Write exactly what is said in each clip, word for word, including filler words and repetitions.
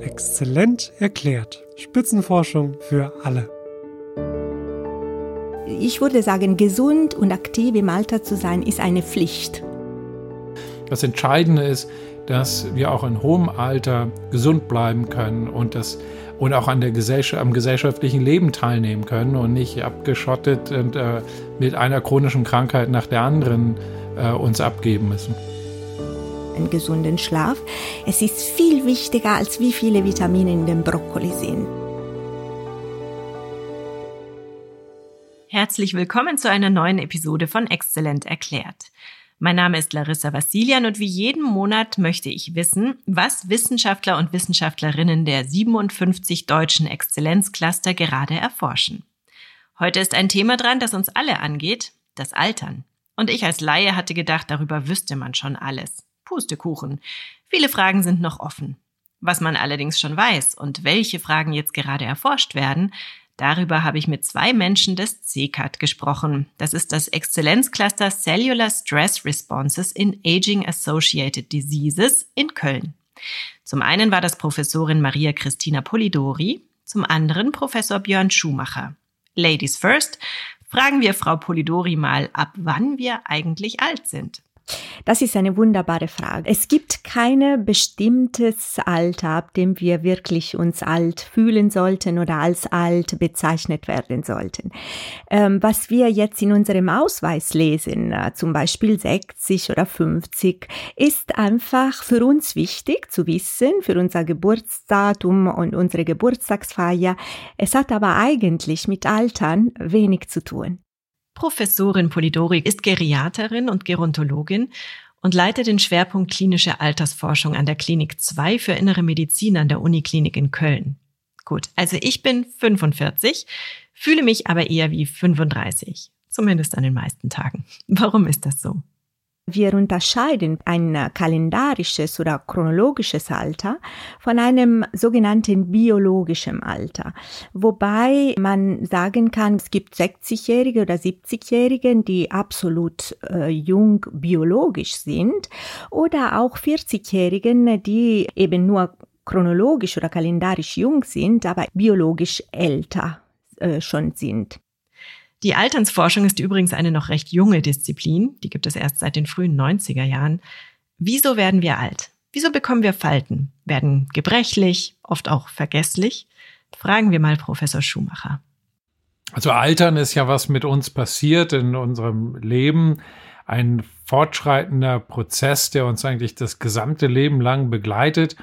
Exzellent erklärt. Spitzenforschung für alle. Ich würde sagen, gesund und aktiv im Alter zu sein, ist eine Pflicht. Das Entscheidende ist, dass wir auch in hohem Alter gesund bleiben können und, das, und auch an der Gesellschaft, am gesellschaftlichen Leben teilnehmen können und nicht abgeschottet und äh, mit einer chronischen Krankheit nach der anderen äh, uns abgeben müssen. Einen gesunden Schlaf. Es ist viel wichtiger, als wie viele Vitamine in dem Brokkoli sind. Herzlich willkommen zu einer neuen Episode von Exzellent erklärt. Mein Name ist Larissa Vassilian und wie jeden Monat möchte ich wissen, was Wissenschaftler und Wissenschaftlerinnen der siebenundfünfzig deutschen Exzellenzcluster gerade erforschen. Heute ist ein Thema dran, das uns alle angeht, das Altern. Und ich als Laie hatte gedacht, darüber wüsste man schon alles. Pustekuchen. Viele Fragen sind noch offen. Was man allerdings schon weiß und welche Fragen jetzt gerade erforscht werden, darüber habe ich mit zwei Menschen des C C A T gesprochen. Das ist das Exzellenzcluster Cellular Stress Responses in Aging Associated Diseases in Köln. Zum einen war das Professorin Maria Cristina Polidori, zum anderen Professor Björn Schumacher. Ladies first, fragen wir Frau Polidori mal, ab wann wir eigentlich alt sind. Das ist eine wunderbare Frage. Es gibt kein bestimmtes Alter, ab dem wir wirklich uns alt fühlen sollten oder als alt bezeichnet werden sollten. Ähm, was wir jetzt in unserem Ausweis lesen, äh, zum Beispiel sechzig oder fünfzig, ist einfach für uns wichtig zu wissen, für unser Geburtsdatum und unsere Geburtstagsfeier. Es hat aber eigentlich mit Altern wenig zu tun. Professorin Polidori ist Geriaterin und Gerontologin und leitet den Schwerpunkt klinische Altersforschung an der Klinik zwei für Innere Medizin an der Uniklinik in Köln. Gut, also ich bin fünfundvierzig, fühle mich aber eher wie fünfunddreißig, zumindest an den meisten Tagen. Warum ist das so? Wir unterscheiden ein kalendarisches oder chronologisches Alter von einem sogenannten biologischen Alter. Wobei man sagen kann, es gibt sechzigjährige oder siebzigjährige, die absolut äh, jung biologisch sind oder auch vierzigjährigen, die eben nur chronologisch oder kalendarisch jung sind, aber biologisch älter äh, schon sind. Die Alternsforschung ist übrigens eine noch recht junge Disziplin, die gibt es erst seit den frühen neunziger Jahren. Wieso werden wir alt? Wieso bekommen wir Falten? Werden gebrechlich, oft auch vergesslich? Fragen wir mal Professor Schumacher. Also Altern ist ja, was mit uns passiert in unserem Leben. Ein fortschreitender Prozess, der uns eigentlich das gesamte Leben lang begleitet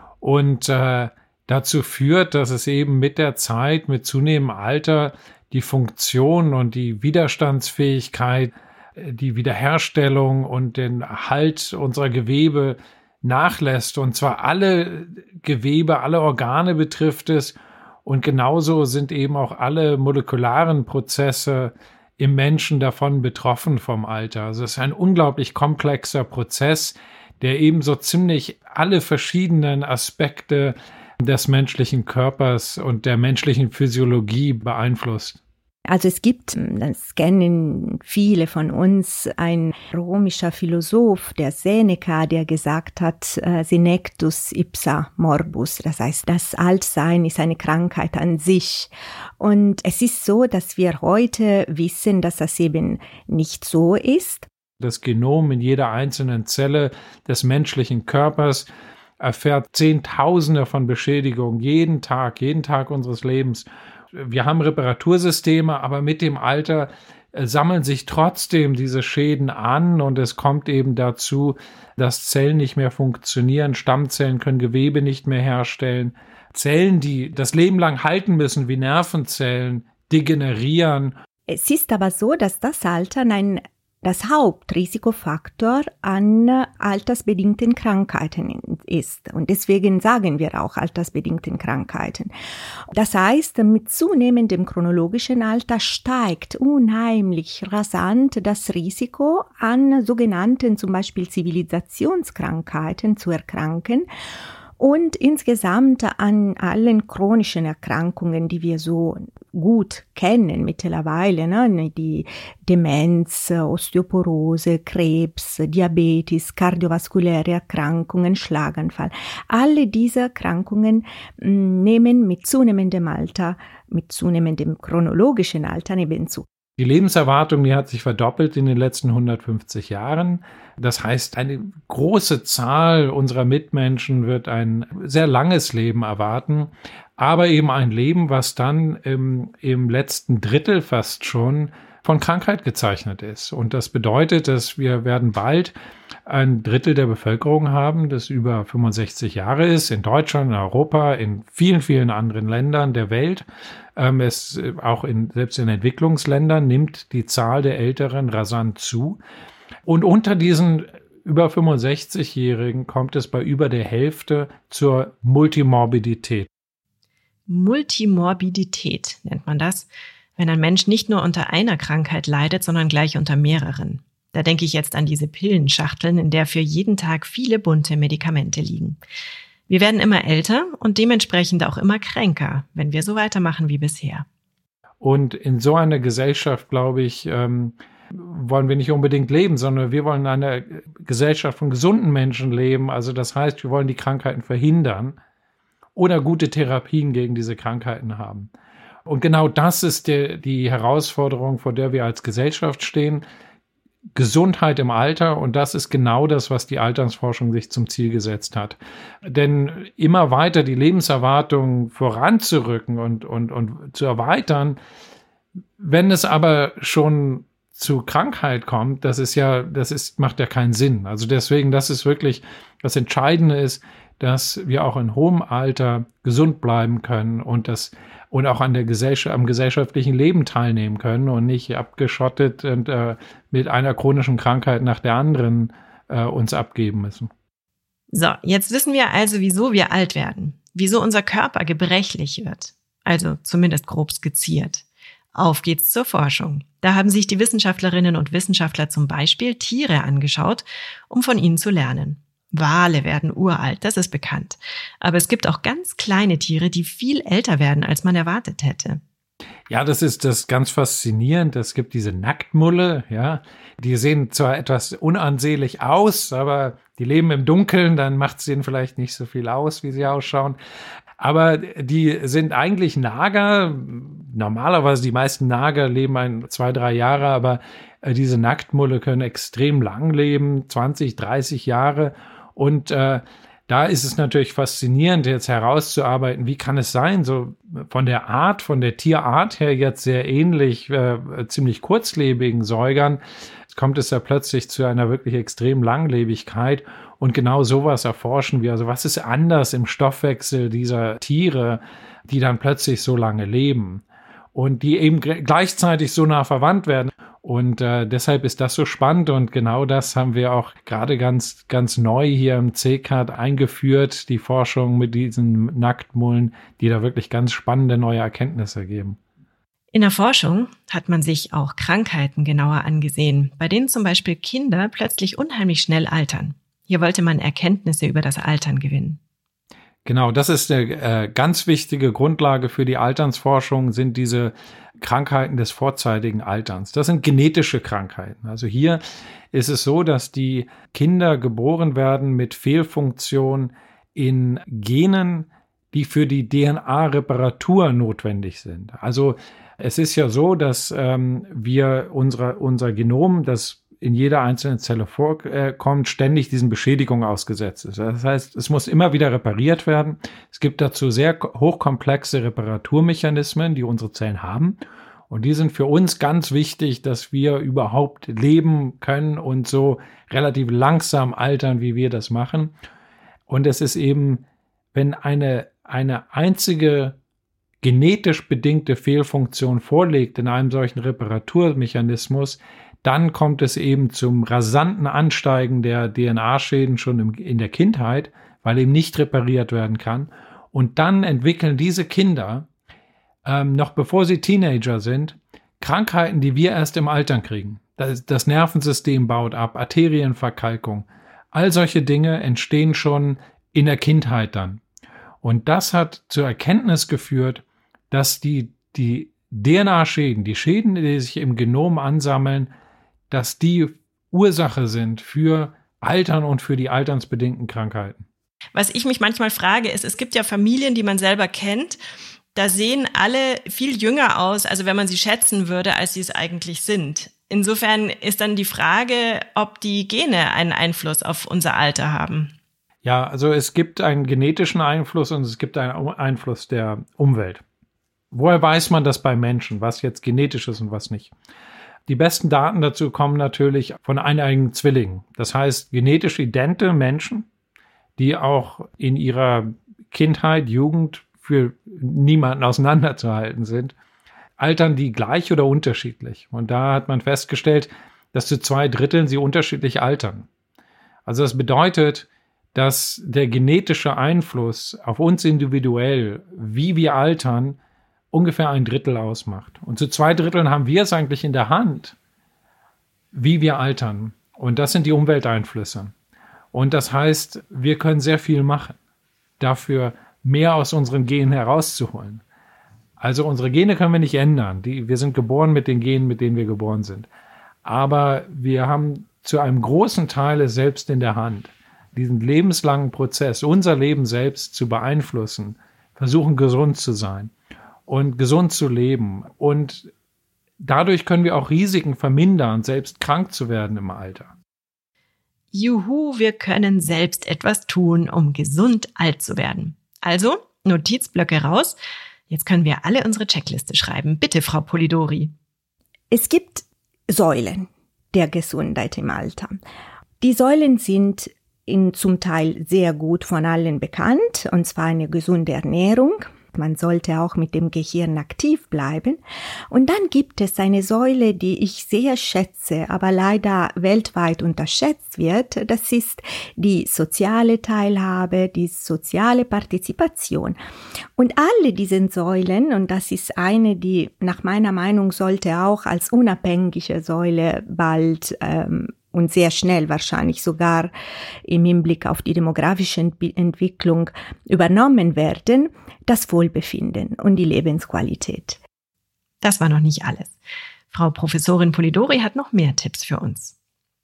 und äh, dazu führt, dass es eben mit der Zeit, mit zunehmendem Alter die Funktion und die Widerstandsfähigkeit, die Wiederherstellung und den Erhalt unserer Gewebe nachlässt. Und zwar alle Gewebe, alle Organe betrifft es. Und genauso sind eben auch alle molekularen Prozesse im Menschen davon betroffen vom Alter. Also es ist ein unglaublich komplexer Prozess, der eben so ziemlich alle verschiedenen Aspekte des menschlichen Körpers und der menschlichen Physiologie beeinflusst. Also es gibt, das kennen viele von uns, ein römischer Philosoph, der Seneca, der gesagt hat, senectus ipsa morbus, das heißt, das Altsein ist eine Krankheit an sich. Und es ist so, dass wir heute wissen, dass das eben nicht so ist. Das Genom in jeder einzelnen Zelle des menschlichen Körpers erfährt Zehntausende von Beschädigungen jeden Tag, jeden Tag unseres Lebens. Wir haben Reparatursysteme, aber mit dem Alter äh, sammeln sich trotzdem diese Schäden an und es kommt eben dazu, dass Zellen nicht mehr funktionieren, Stammzellen können Gewebe nicht mehr herstellen. Zellen, die das Leben lang halten müssen, wie Nervenzellen, degenerieren. Es ist aber so, dass das Altern ein das Hauptrisikofaktor an altersbedingten Krankheiten ist. Und deswegen sagen wir auch altersbedingten Krankheiten. Das heißt, mit zunehmendem chronologischen Alter steigt unheimlich rasant das Risiko, an sogenannten zum Beispiel Zivilisationskrankheiten zu erkranken. und insgesamt an allen chronischen Erkrankungen, die wir so gut kennen mittlerweile, ne? Die Demenz, Osteoporose, Krebs, Diabetes, kardiovaskuläre Erkrankungen, Schlaganfall. Alle diese Erkrankungen mh, nehmen mit zunehmendem Alter, mit zunehmendem chronologischen Alter eben zu. Die Lebenserwartung, die hat sich verdoppelt in den letzten hundertfünfzig Jahren. Das heißt, eine große Zahl unserer Mitmenschen wird ein sehr langes Leben erwarten, aber eben ein Leben, was dann im, im letzten Drittel fast schon von Krankheit gezeichnet ist. Und das bedeutet, dass wir werden bald ein Drittel der Bevölkerung haben, das über fünfundsechzig Jahre ist, in Deutschland, in Europa, in vielen, vielen anderen Ländern der Welt. Ähm, es auch in, selbst in Entwicklungsländern nimmt die Zahl der Älteren rasant zu. Und unter diesen über fünfundsechzig-Jährigen kommt es bei über der Hälfte zur Multimorbidität. Multimorbidität nennt man das, wenn ein Mensch nicht nur unter einer Krankheit leidet, sondern gleich unter mehreren. Da denke ich jetzt an diese Pillenschachteln, in der für jeden Tag viele bunte Medikamente liegen. Wir werden immer älter und dementsprechend auch immer kränker, wenn wir so weitermachen wie bisher. Und in so einer Gesellschaft, glaube ich, ähm, wollen wir nicht unbedingt leben, sondern wir wollen in einer Gesellschaft von gesunden Menschen leben. Also das heißt, wir wollen die Krankheiten verhindern oder gute Therapien gegen diese Krankheiten haben. Und genau das ist die, die Herausforderung, vor der wir als Gesellschaft stehen. Gesundheit im Alter, und das ist genau das, was die Altersforschung sich zum Ziel gesetzt hat. Denn immer weiter die Lebenserwartung voranzurücken und, und, und zu erweitern, wenn es aber schon zu Krankheit kommt, das ist ja, das ist, macht ja keinen Sinn. Also deswegen, das ist wirklich, das Entscheidende ist, dass wir auch in hohem Alter gesund bleiben können und das und auch an der Gesellschaft, am gesellschaftlichen Leben teilnehmen können und nicht abgeschottet und äh, mit einer chronischen Krankheit nach der anderen äh, uns abgeben müssen. So, jetzt wissen wir also, wieso wir alt werden, wieso unser Körper gebrechlich wird, also zumindest grob skizziert. Auf geht's zur Forschung. Da haben sich die Wissenschaftlerinnen und Wissenschaftler zum Beispiel Tiere angeschaut, um von ihnen zu lernen. Wale werden uralt, das ist bekannt. Aber es gibt auch ganz kleine Tiere, die viel älter werden, als man erwartet hätte. Ja, das ist das ganz faszinierend. Es gibt diese Nacktmulle, ja. Die sehen zwar etwas unansehnlich aus, aber die leben im Dunkeln, dann macht es denen vielleicht nicht so viel aus, wie sie ausschauen. Aber die sind eigentlich Nager. Normalerweise die meisten Nager leben ein, zwei, drei Jahre, aber äh, diese Nacktmulle können extrem lang leben, zwanzig, dreißig Jahre. Und äh, da ist es natürlich faszinierend, jetzt herauszuarbeiten, wie kann es sein, so von der Art, von der Tierart her jetzt sehr ähnlich, äh, ziemlich kurzlebigen Säugern, kommt es ja plötzlich zu einer wirklich extrem Langlebigkeit. Und genau sowas erforschen wir. Also was ist anders im Stoffwechsel dieser Tiere, die dann plötzlich so lange leben und die eben gleichzeitig so nah verwandt werden. Und äh, deshalb ist das so spannend und genau das haben wir auch gerade ganz, ganz neu hier im C K A D eingeführt, die Forschung mit diesen Nacktmullen, die da wirklich ganz spannende neue Erkenntnisse geben. In der Forschung hat man sich auch Krankheiten genauer angesehen, bei denen zum Beispiel Kinder plötzlich unheimlich schnell altern. Hier wollte man Erkenntnisse über das Altern gewinnen. Genau, das ist eine äh, ganz wichtige Grundlage für die Alternsforschung, sind diese Krankheiten des vorzeitigen Alterns. Das sind genetische Krankheiten. Also hier ist es so, dass die Kinder geboren werden mit Fehlfunktion in Genen, die für die D N A-Reparatur notwendig sind. Also es ist ja so, dass ähm, wir unsere, unser Genom, das in jeder einzelnen Zelle vorkommt, ständig diesen Beschädigungen ausgesetzt ist. Das heißt, es muss immer wieder repariert werden. Es gibt dazu sehr hochkomplexe Reparaturmechanismen, die unsere Zellen haben. Und die sind für uns ganz wichtig, dass wir überhaupt leben können und so relativ langsam altern, wie wir das machen. Und es ist eben, wenn eine, eine einzige genetisch bedingte Fehlfunktion vorliegt in einem solchen Reparaturmechanismus, dann kommt es eben zum rasanten Ansteigen der D N A-Schäden schon im, in der Kindheit, weil eben nicht repariert werden kann. Und dann entwickeln diese Kinder, ähm, noch bevor sie Teenager sind, Krankheiten, die wir erst im Altern kriegen. Das, das Nervensystem baut ab, Arterienverkalkung. All solche Dinge entstehen schon in der Kindheit dann. Und das hat zur Erkenntnis geführt, dass die, die D N A-Schäden, die Schäden, die sich im Genom ansammeln, dass die Ursache sind für Altern und für die alternsbedingten Krankheiten. Was ich mich manchmal frage, ist, es gibt ja Familien, die man selber kennt, da sehen alle viel jünger aus, also wenn man sie schätzen würde, als sie es eigentlich sind. Insofern ist dann die Frage, ob die Gene einen Einfluss auf unser Alter haben. Ja, also es gibt einen genetischen Einfluss und es gibt einen Einfluss der Umwelt. Woher weiß man das bei Menschen, was jetzt genetisch ist und was nicht? Die besten Daten dazu kommen natürlich von eineigenen Zwillingen. Das heißt, genetisch idente Menschen, die auch in ihrer Kindheit, Jugend für niemanden auseinanderzuhalten sind, altern die gleich oder unterschiedlich. Und da hat man festgestellt, dass zu zwei Dritteln sie unterschiedlich altern. Also das bedeutet, dass der genetische Einfluss auf uns individuell, wie wir altern, ungefähr ein Drittel ausmacht. Und zu zwei Dritteln haben wir es eigentlich in der Hand, wie wir altern. Und das sind die Umwelteinflüsse. Und das heißt, wir können sehr viel machen, dafür mehr aus unseren Genen herauszuholen. Also unsere Gene können wir nicht ändern. Die, wir sind geboren mit den Genen, mit denen wir geboren sind. Aber wir haben zu einem großen Teil es selbst in der Hand, diesen lebenslangen Prozess, unser Leben selbst zu beeinflussen, versuchen gesund zu sein und gesund zu leben. Und dadurch können wir auch Risiken vermindern, selbst krank zu werden im Alter. Juhu, wir können selbst etwas tun, um gesund alt zu werden. Also, Notizblöcke raus. Jetzt können wir alle unsere Checkliste schreiben. Bitte, Frau Polidori. Es gibt Säulen der Gesundheit im Alter. Die Säulen sind in, zum Teil sehr gut von allen bekannt, und zwar eine gesunde Ernährung. Man sollte auch mit dem Gehirn aktiv bleiben. Und dann gibt es eine Säule, die ich sehr schätze, aber leider weltweit unterschätzt wird. Das ist die soziale Teilhabe, die soziale Partizipation. Und alle diese Säulen, und das ist eine, die nach meiner Meinung sollte auch als unabhängige Säule bald ähm, und sehr schnell wahrscheinlich sogar im Hinblick auf die demografische Entwicklung übernommen werden, das Wohlbefinden und die Lebensqualität. Das war noch nicht alles. Frau Professorin Polidori hat noch mehr Tipps für uns.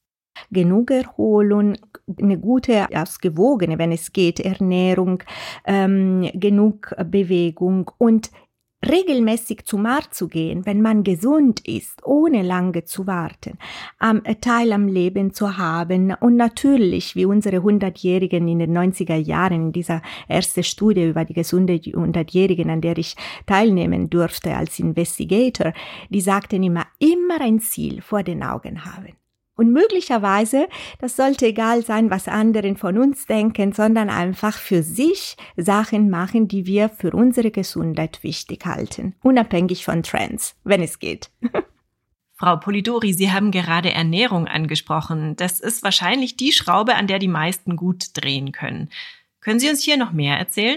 Genug Erholung, eine gute, ausgewogene, wenn es geht, Ernährung, ähm, genug Bewegung und regelmäßig zum Arzt zu gehen, wenn man gesund ist, ohne lange zu warten, am Teil am Leben zu haben und natürlich, wie unsere hundertjährigen in den neunziger Jahren, in dieser ersten Studie über die gesunde hundertjährigen, an der ich teilnehmen durfte als Investigator, die sagten immer, immer ein Ziel vor den Augen haben. Und möglicherweise, das sollte egal sein, was anderen von uns denken, sondern einfach für sich Sachen machen, die wir für unsere Gesundheit wichtig halten, unabhängig von Trends, wenn es geht. Frau Polidori, Sie haben gerade Ernährung angesprochen. Das ist wahrscheinlich die Schraube, an der die meisten gut drehen können. Können Sie uns hier noch mehr erzählen?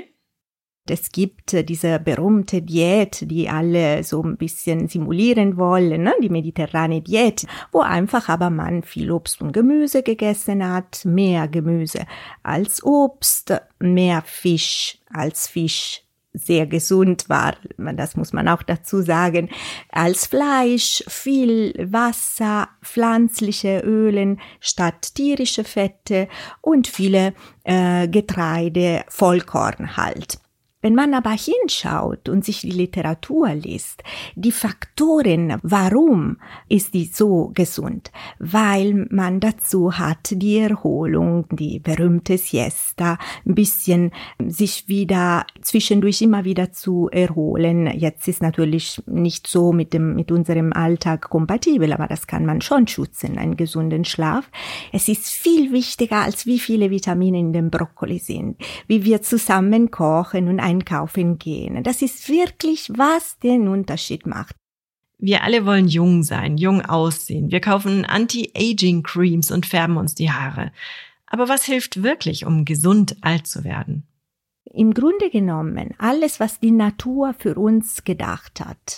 Es gibt diese berühmte Diät, die alle so ein bisschen simulieren wollen, ne? Die mediterrane Diät, wo einfach aber man viel Obst und Gemüse gegessen hat, mehr Gemüse als Obst, mehr Fisch als Fisch, sehr gesund war, das muss man auch dazu sagen, als Fleisch, viel Wasser, pflanzliche Ölen statt tierische Fette und viele äh, Getreide, Vollkorn halt. Wenn man aber hinschaut und sich die Literatur liest, die Faktoren, warum ist die so gesund? Weil man dazu hat die Erholung, die berühmte Siesta, ein bisschen sich wieder zwischendurch immer wieder zu erholen. Jetzt ist natürlich nicht so mit dem, mit unserem Alltag kompatibel, aber das kann man schon schützen, einen gesunden Schlaf. Es ist viel wichtiger, als wie viele Vitamine in dem Brokkoli sind, wie wir zusammen kochen und einkaufen gehen. Das ist wirklich, was den Unterschied macht. Wir alle wollen jung sein, jung aussehen. Wir kaufen Anti-Aging-Creams und färben uns die Haare. Aber was hilft wirklich, um gesund alt zu werden? Im Grunde genommen alles, was die Natur für uns gedacht hat.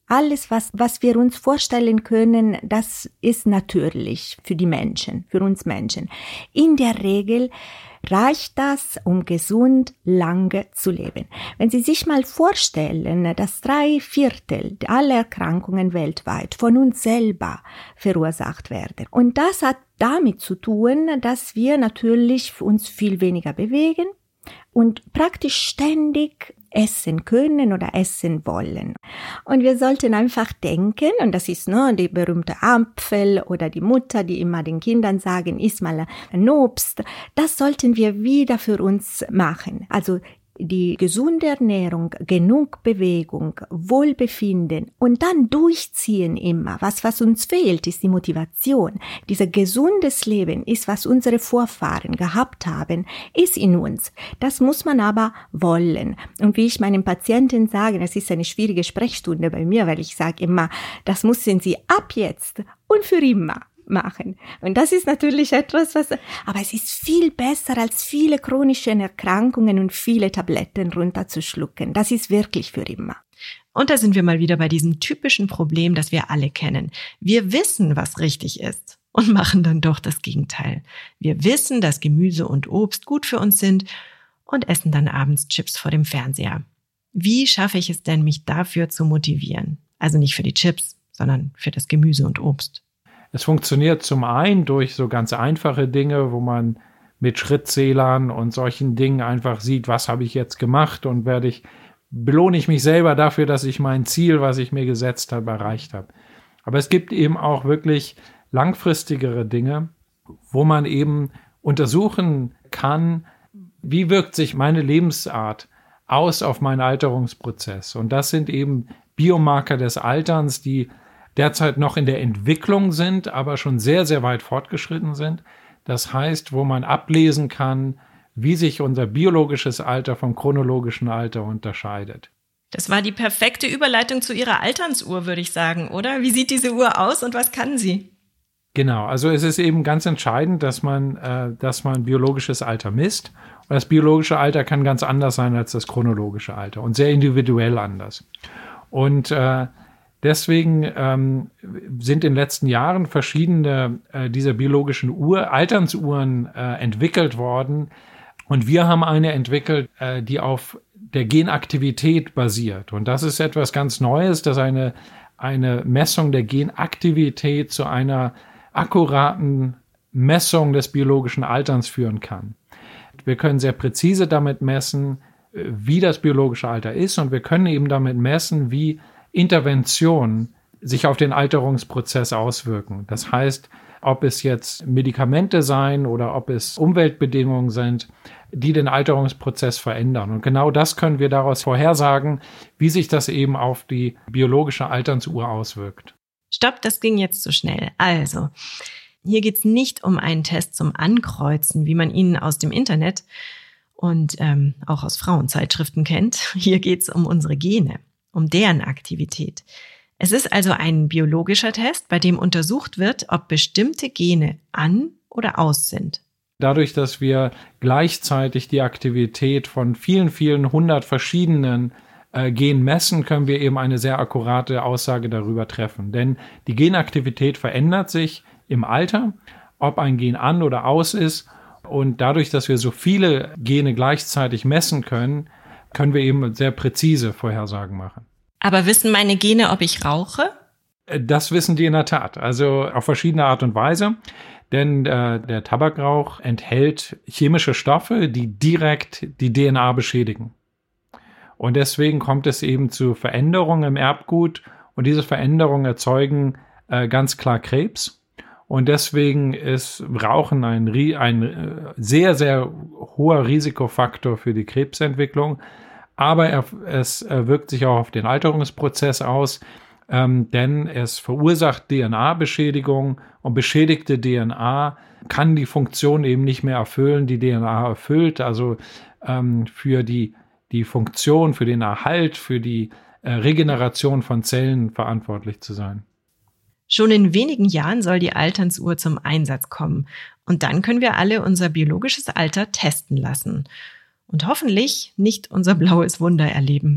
Alles, was, was wir uns vorstellen können, das ist natürlich für die Menschen, für uns Menschen. In der Regel reicht das, um gesund lange zu leben. Wenn Sie sich mal vorstellen, dass drei Viertel aller Erkrankungen weltweit von uns selber verursacht werden. Und das hat damit zu tun, dass wir natürlich uns viel weniger bewegen und praktisch ständig essen können oder essen wollen. Und wir sollten einfach denken, und das ist nur die berühmte Apfel oder die Mutter, die immer den Kindern sagen, iss mal ein Obst, das sollten wir wieder für uns machen. Also die gesunde Ernährung, genug Bewegung, Wohlbefinden und dann durchziehen immer. Was, was uns fehlt, ist die Motivation. Dieser gesundes Leben ist, was unsere Vorfahren gehabt haben, ist in uns. Das muss man aber wollen. Und wie ich meinen Patienten sage, das ist eine schwierige Sprechstunde bei mir, weil ich sage immer, das müssen sie ab jetzt und für immer machen. Und das ist natürlich etwas, was, aber es ist viel besser als viele chronische Erkrankungen und viele Tabletten runterzuschlucken. Das ist wirklich für immer. Und da sind wir mal wieder bei diesem typischen Problem, das wir alle kennen. Wir wissen, was richtig ist und machen dann doch das Gegenteil. Wir wissen, dass Gemüse und Obst gut für uns sind und essen dann abends Chips vor dem Fernseher. Wie schaffe ich es denn, mich dafür zu motivieren? Also nicht für die Chips, sondern für das Gemüse und Obst. Es funktioniert zum einen durch so ganz einfache Dinge, wo man mit Schrittzählern und solchen Dingen einfach sieht, was habe ich jetzt gemacht und werde ich, belohne ich mich selber dafür, dass ich mein Ziel, was ich mir gesetzt habe, erreicht habe. Aber es gibt eben auch wirklich langfristigere Dinge, wo man eben untersuchen kann, wie wirkt sich meine Lebensart aus auf meinen Alterungsprozess. Und das sind eben Biomarker des Alterns, die derzeit noch in der Entwicklung sind, aber schon sehr, sehr weit fortgeschritten sind. Das heißt, wo man ablesen kann, wie sich unser biologisches Alter vom chronologischen Alter unterscheidet. Das war die perfekte Überleitung zu Ihrer Altersuhr, würde ich sagen, oder? Wie sieht diese Uhr aus und was kann sie? Genau, also es ist eben ganz entscheidend, dass man, äh, dass man biologisches Alter misst. Und das biologische Alter kann ganz anders sein als das chronologische Alter und sehr individuell anders. Und äh, Deswegen ähm, sind in den letzten Jahren verschiedene äh, dieser biologischen Uhr, Alternsuhren äh, entwickelt worden. Und wir haben eine entwickelt, äh, die auf der Genaktivität basiert. Und das ist etwas ganz Neues, dass eine, eine Messung der Genaktivität zu einer akkuraten Messung des biologischen Alterns führen kann. Wir können sehr präzise damit messen, wie das biologische Alter ist. Und wir können eben damit messen, wie Interventionen sich auf den Alterungsprozess auswirken. Das heißt, ob es jetzt Medikamente seien oder ob es Umweltbedingungen sind, die den Alterungsprozess verändern. Und genau das können wir daraus vorhersagen, wie sich das eben auf die biologische Altersuhr auswirkt. Stopp, das ging jetzt zu schnell. Also, hier geht es nicht um einen Test zum Ankreuzen, wie man ihn aus dem Internet und ähm, auch aus Frauenzeitschriften kennt. Hier geht es um unsere Gene, um deren Aktivität. Es ist also ein biologischer Test, bei dem untersucht wird, ob bestimmte Gene an oder aus sind. Dadurch, dass wir gleichzeitig die Aktivität von vielen, vielen hundert verschiedenen äh, Genen messen, können wir eben eine sehr akkurate Aussage darüber treffen. Denn die Genaktivität verändert sich im Alter, ob ein Gen an oder aus ist. Und dadurch, dass wir so viele Gene gleichzeitig messen können, können wir eben sehr präzise Vorhersagen machen. Aber wissen meine Gene, ob ich rauche? Das wissen die in der Tat, also auf verschiedene Art und Weise. Denn äh, der Tabakrauch enthält chemische Stoffe, die direkt die D N A beschädigen. Und deswegen kommt es eben zu Veränderungen im Erbgut. Und diese Veränderungen erzeugen äh, ganz klar Krebs. Und deswegen ist Rauchen ein, ein sehr, sehr hoher Risikofaktor für die Krebsentwicklung. Aber er, es wirkt sich auch auf den Alterungsprozess aus, ähm, denn es verursacht D N A-Beschädigung und beschädigte D N A kann die Funktion eben nicht mehr erfüllen, die D N A erfüllt, also ähm, für die, die Funktion, für den Erhalt, für die äh, Regeneration von Zellen verantwortlich zu sein. Schon in wenigen Jahren soll die Alternsuhr zum Einsatz kommen und dann können wir alle unser biologisches Alter testen lassen. Und hoffentlich nicht unser blaues Wunder erleben.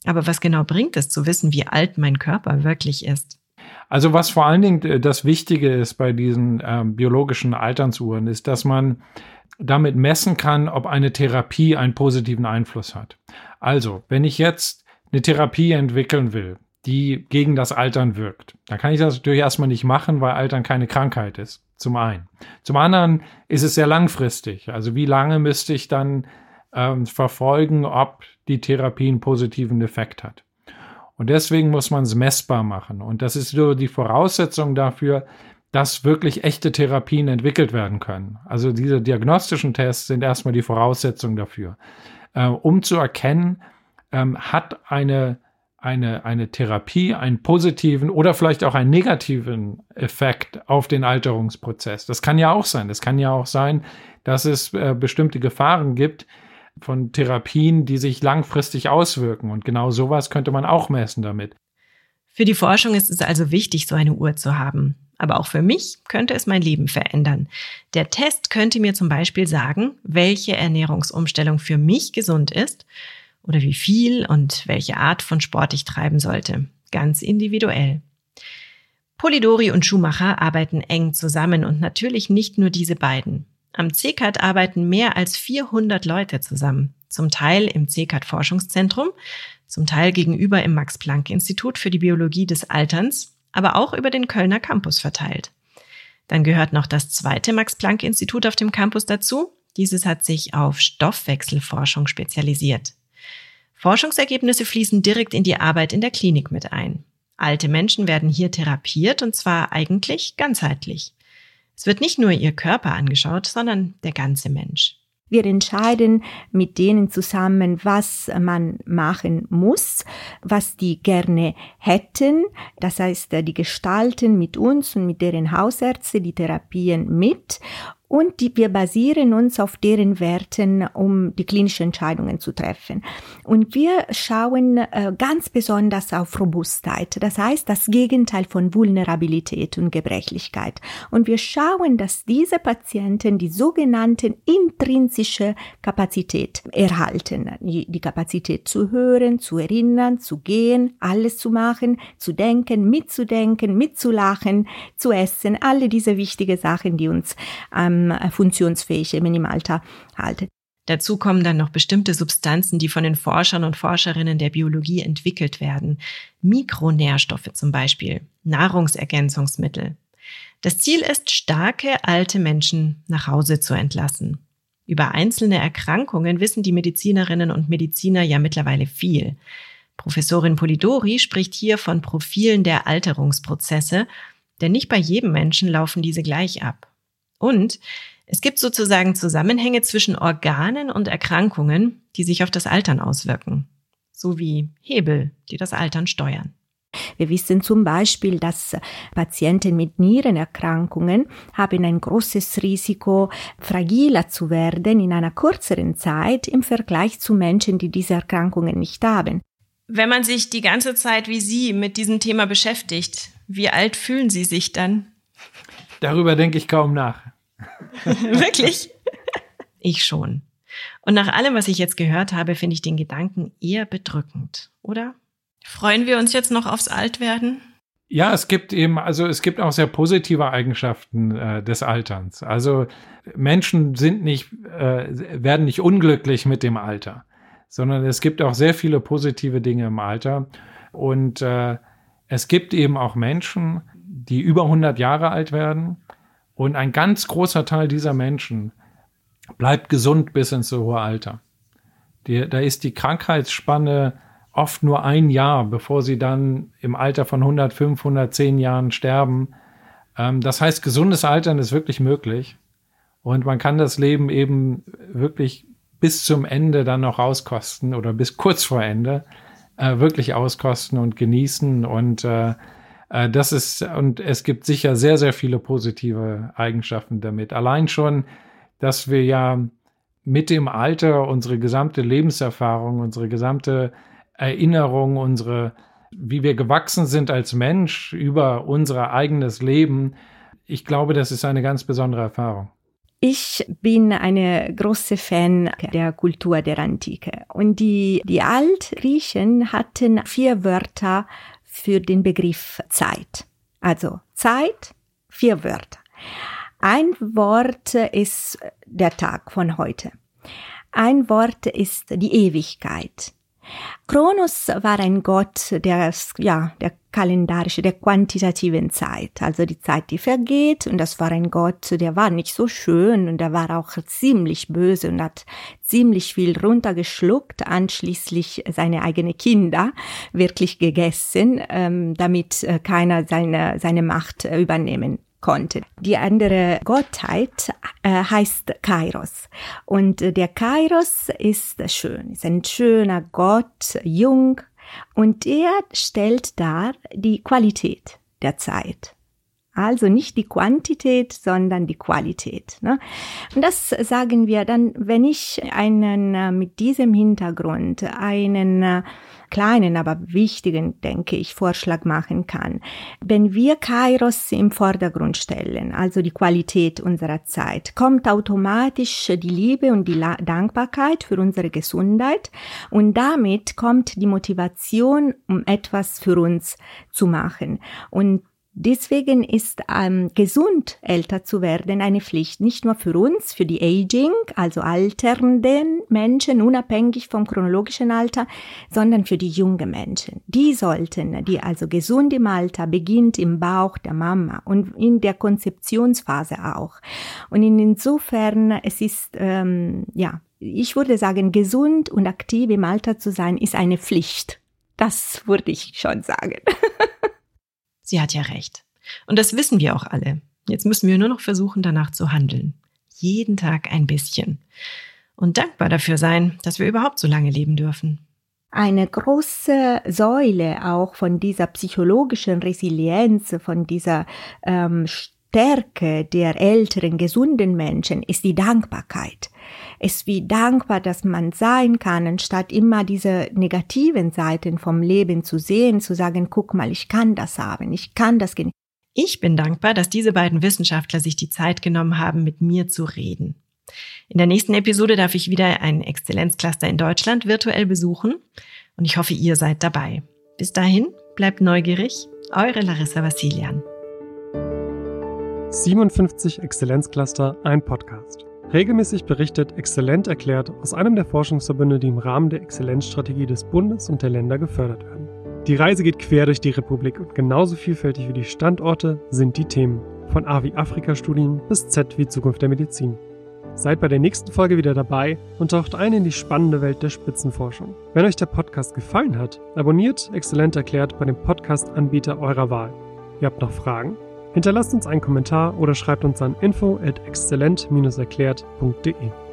Aber was genau bringt es zu wissen, wie alt mein Körper wirklich ist? Also was vor allen Dingen das Wichtige ist bei diesen ähm, biologischen Alternsuhren, ist, dass man damit messen kann, ob eine Therapie einen positiven Einfluss hat. Also, wenn ich jetzt eine Therapie entwickeln will, die gegen das Altern wirkt, dann kann ich das natürlich erstmal nicht machen, weil Altern keine Krankheit ist, zum einen. Zum anderen ist es sehr langfristig. Also wie lange müsste ich dann ähm, verfolgen, ob die Therapie einen positiven Effekt hat. Und deswegen muss man es messbar machen. Und das ist so die Voraussetzung dafür, dass wirklich echte Therapien entwickelt werden können. Also diese diagnostischen Tests sind erstmal die Voraussetzung dafür, äh, um zu erkennen, ähm, hat eine, eine, eine Therapie einen positiven oder vielleicht auch einen negativen Effekt auf den Alterungsprozess. Das kann ja auch sein. Das kann ja auch sein, dass es äh, bestimmte Gefahren gibt von Therapien, die sich langfristig auswirken. Und genau sowas könnte man auch messen damit. Für die Forschung ist es also wichtig, so eine Uhr zu haben. Aber auch für mich könnte es mein Leben verändern. Der Test könnte mir zum Beispiel sagen, welche Ernährungsumstellung für mich gesund ist oder wie viel und welche Art von Sport ich treiben sollte. Ganz individuell. Polidori und Schumacher arbeiten eng zusammen und natürlich nicht nur diese beiden. Am C K D arbeiten mehr als vierhundert Leute zusammen. Zum Teil im C K D-Forschungszentrum, zum Teil gegenüber im Max-Planck-Institut für die Biologie des Alterns, aber auch über den Kölner Campus verteilt. Dann gehört noch das zweite Max-Planck-Institut auf dem Campus dazu. Dieses hat sich auf Stoffwechselforschung spezialisiert. Forschungsergebnisse fließen direkt in die Arbeit in der Klinik mit ein. Alte Menschen werden hier therapiert und zwar eigentlich ganzheitlich. Es wird nicht nur ihr Körper angeschaut, sondern der ganze Mensch. Wir entscheiden mit denen zusammen, was man machen muss, was die gerne hätten. Das heißt, die gestalten mit uns und mit deren Hausärzte die Therapien mit. Und die, wir basieren uns auf deren Werten, um die klinischen Entscheidungen zu treffen. Und wir schauen äh, ganz besonders auf Robustheit, das heißt das Gegenteil von Vulnerabilität und Gebrechlichkeit. Und wir schauen, dass diese Patienten die sogenannten intrinsische Kapazität erhalten. Die, die Kapazität zu hören, zu erinnern, zu gehen, alles zu machen, zu denken, mitzudenken, mitzulachen, zu essen, alle diese wichtigen Sachen, die uns ähm, funktionsfähig im Alter halten. Dazu kommen dann noch bestimmte Substanzen, die von den Forschern und Forscherinnen der Biologie entwickelt werden. Mikronährstoffe zum Beispiel, Nahrungsergänzungsmittel. Das Ziel ist, starke, alte Menschen nach Hause zu entlassen. Über einzelne Erkrankungen wissen die Medizinerinnen und Mediziner ja mittlerweile viel. Professorin Polidori spricht hier von Profilen der Alterungsprozesse, denn nicht bei jedem Menschen laufen diese gleich ab. Und es gibt sozusagen Zusammenhänge zwischen Organen und Erkrankungen, die sich auf das Altern auswirken, sowie Hebel, die das Altern steuern. Wir wissen zum Beispiel, dass Patienten mit Nierenerkrankungen haben ein großes Risiko, fragiler zu werden in einer kürzeren Zeit im Vergleich zu Menschen, die diese Erkrankungen nicht haben. Wenn man sich die ganze Zeit wie Sie mit diesem Thema beschäftigt, wie alt fühlen Sie sich dann? Darüber denke ich kaum nach. Wirklich? Ich schon. Und nach allem, was ich jetzt gehört habe, finde ich den Gedanken eher bedrückend, oder? Freuen wir uns jetzt noch aufs Altwerden? Ja, es gibt eben, also es gibt auch sehr positive Eigenschaften äh, des Alterns. Also Menschen sind nicht, äh, werden nicht unglücklich mit dem Alter, sondern es gibt auch sehr viele positive Dinge im Alter. Und äh, es gibt eben auch Menschen, die über hundert Jahre alt werden. Und ein ganz großer Teil dieser Menschen bleibt gesund bis ins hohe Alter. Die, da ist die Krankheitsspanne oft nur ein Jahr, bevor sie dann im Alter von hundertfünf, hundertzehn Jahren sterben. Ähm, das heißt, gesundes Altern ist wirklich möglich. Und man kann das Leben eben wirklich bis zum Ende dann noch auskosten oder bis kurz vor Ende äh, wirklich auskosten und genießen. Und äh, Das ist, und es gibt sicher sehr, sehr viele positive Eigenschaften damit. Allein schon, dass wir ja mit dem Alter unsere gesamte Lebenserfahrung, unsere gesamte Erinnerung, unsere, wie wir gewachsen sind als Mensch über unser eigenes Leben, ich glaube, das ist eine ganz besondere Erfahrung. Ich bin eine große Fan der Kultur der Antike. Und die, die Altgriechen hatten vier Wörter für den Begriff Zeit. Also Zeit, vier Wörter. Ein Wort ist der Tag von heute. Ein Wort ist die Ewigkeit. Kronos war ein Gott der, ja, der kalendarischen, der quantitativen Zeit, also die Zeit, die vergeht. Und das war ein Gott, der war nicht so schön und der war auch ziemlich böse und hat ziemlich viel runtergeschluckt, anschließend seine eigenen Kinder wirklich gegessen, ähm, damit äh, keiner seine, seine Macht äh, übernehmen konnte. Die andere Gottheit äh, heißt Kairos. Und äh, der Kairos ist schön, ist ein schöner Gott, jung, und er stellt dar die Qualität der Zeit. Also nicht die Quantität, sondern die Qualität. Ne? Und das sagen wir dann, wenn ich einen mit diesem Hintergrund einen kleinen, aber wichtigen, denke ich, Vorschlag machen kann. Wenn wir Kairos im Vordergrund stellen, also die Qualität unserer Zeit, kommt automatisch die Liebe und die Dankbarkeit für unsere Gesundheit und damit kommt die Motivation, um etwas für uns zu machen. Und deswegen ist ähm, gesund älter zu werden eine Pflicht, nicht nur für uns, für die Aging, also alternden Menschen, unabhängig vom chronologischen Alter, sondern für die jungen Menschen. Die sollten, die also gesund im Alter beginnt im Bauch der Mama und in der Konzeptionsphase auch. Und insofern, es ist, ähm, ja, ich würde sagen, gesund und aktiv im Alter zu sein, ist eine Pflicht. Das würde ich schon sagen. Sie hat ja recht. Und das wissen wir auch alle. Jetzt müssen wir nur noch versuchen, danach zu handeln. Jeden Tag ein bisschen. Und dankbar dafür sein, dass wir überhaupt so lange leben dürfen. Eine große Säule auch von dieser psychologischen Resilienz, von dieser ähm, Stärke der älteren, gesunden Menschen ist die Dankbarkeit. Es ist wie dankbar, dass man sein kann, anstatt immer diese negativen Seiten vom Leben zu sehen, zu sagen, guck mal, ich kann das haben, ich kann das genießen. Ich bin dankbar, dass diese beiden Wissenschaftler sich die Zeit genommen haben, mit mir zu reden. In der nächsten Episode darf ich wieder ein Exzellenzcluster in Deutschland virtuell besuchen und ich hoffe, ihr seid dabei. Bis dahin, bleibt neugierig, eure Larissa Vassilian. siebenundfünfzig Exzellenzcluster, ein Podcast. Regelmäßig berichtet Exzellent erklärt aus einem der Forschungsverbünde, die im Rahmen der Exzellenzstrategie des Bundes und der Länder gefördert werden. Die Reise geht quer durch die Republik und genauso vielfältig wie die Standorte sind die Themen. Von A wie Afrika-Studien bis Z wie Zukunft der Medizin. Seid bei der nächsten Folge wieder dabei und taucht ein in die spannende Welt der Spitzenforschung. Wenn euch der Podcast gefallen hat, abonniert Exzellent erklärt bei dem Podcast-Anbieter eurer Wahl. Ihr habt noch Fragen? Hinterlasst uns einen Kommentar oder schreibt uns an info at exzellent dash erklärt punkt de.